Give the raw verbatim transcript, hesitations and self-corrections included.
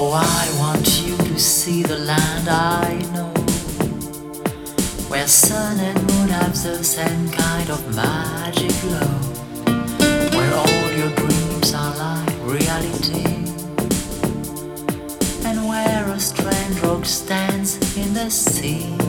Oh, I want you to see the land I know, where sun and moon have the same kind of magic glow, where all your dreams are like reality, and where a strange rock stands in the sea.